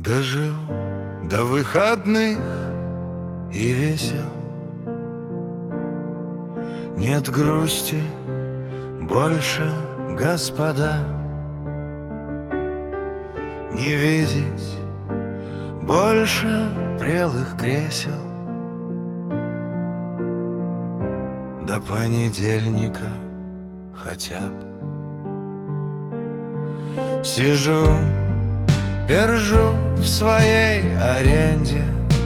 Дожил до выходных и весел. Нет грусти больше, господа. Не видеть больше прелых кресел. До понедельника хотя бы. Сижу, пержу в своей аренде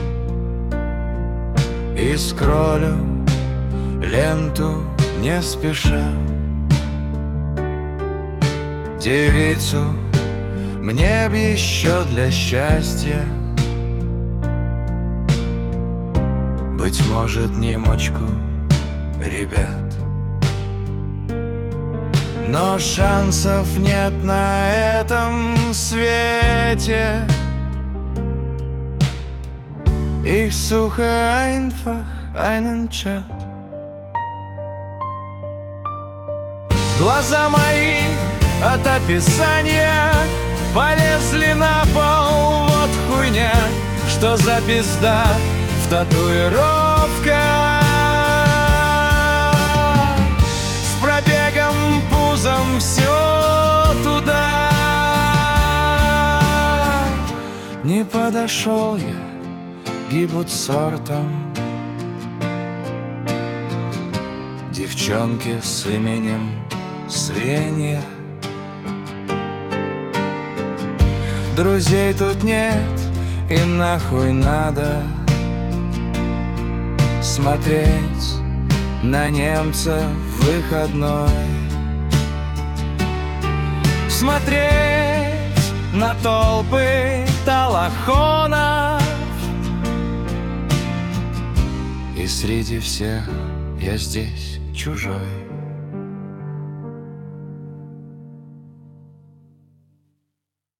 и скроллю ленту не спеша. Девицу мне б еще для счастья, быть может, немочку, ребят. Но шансов нет на этом свете. Ich suche einfach einen Chat. Глаза мои от описания полезли на пол. Вот хуйня, что за пизда в татуировках. С пробегом пузом все туда. Не подошел я, гибут сортом девчонки с именем Свенья. Друзей тут нет, и нахуй надо смотреть на немца в выходной. Смотреть на толпы талахонов. И среди всех я здесь чужой.